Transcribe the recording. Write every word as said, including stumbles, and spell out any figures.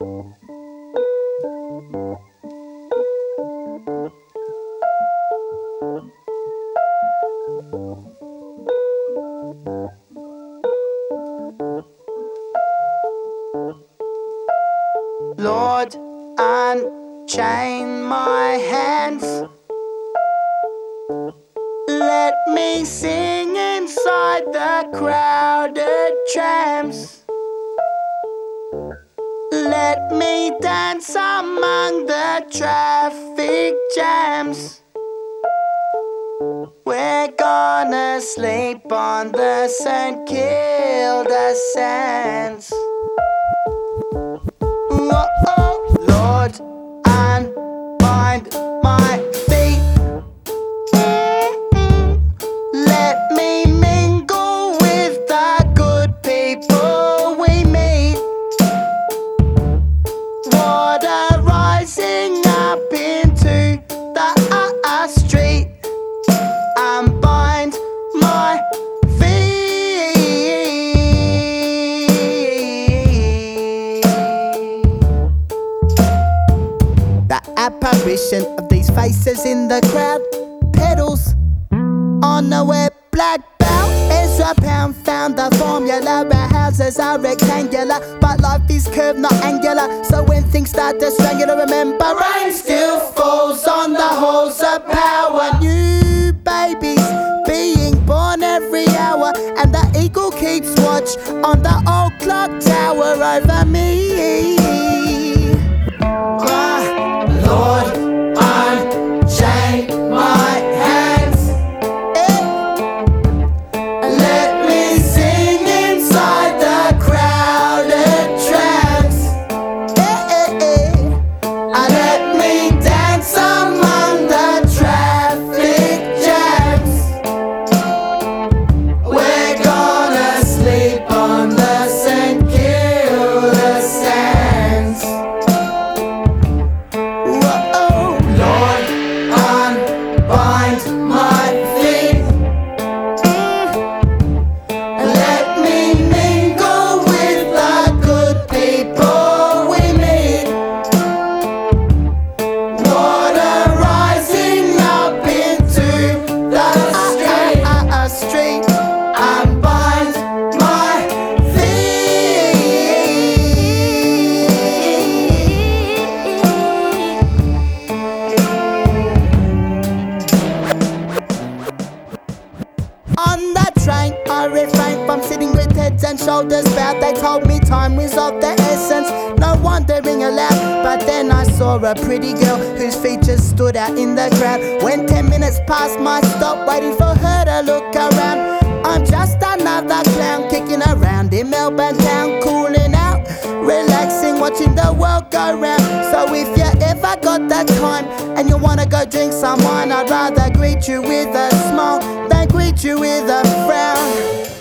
Lord, unchain my hands. Let me sing inside the crowded trams. Let me dance among the traffic jams. We're gonna sleep on the Saint Kilda sands. Whoa, Lord, unbind my feet. Let me mingle with the good people we meet. Water rising up into the uh, street. Unbind my feet. The apparition of these faces in the crowd. Pedals on the wet black belt. Ezra Pound found the formula. Our houses are rectangular, but life is curved, not angular. So when things start to strangle, remember rain still falls on the halls of power. New babies being born every hour, and the eagle keeps watch on the old clock tower over me. Ah, Lord, unchain my hands. Let me sing inside the crowded trams. Let me dance among the traffic jams. We're gonna sleep on the Saint Kilda sands. Whoa, Lord, unbind my feet. Let me mingle with the good people we meet. Water rising up into the street. Uh, uh, uh, street. Unbind my feet. On the train, I refrained from sitting with heads and shoulders bowed. They told me time was of the essence, no wandering aloud. But then I saw a pretty girl whose features stood out in the crowd. When ten minutes passed my stop, waiting for her to look around. I'm just another clown kicking around in Melbourne town, cooling out, relaxing, watching the world go round. So if you ever got that time and you wanna go drink some wine, I'd rather greet you with a smile than greet you with a frown.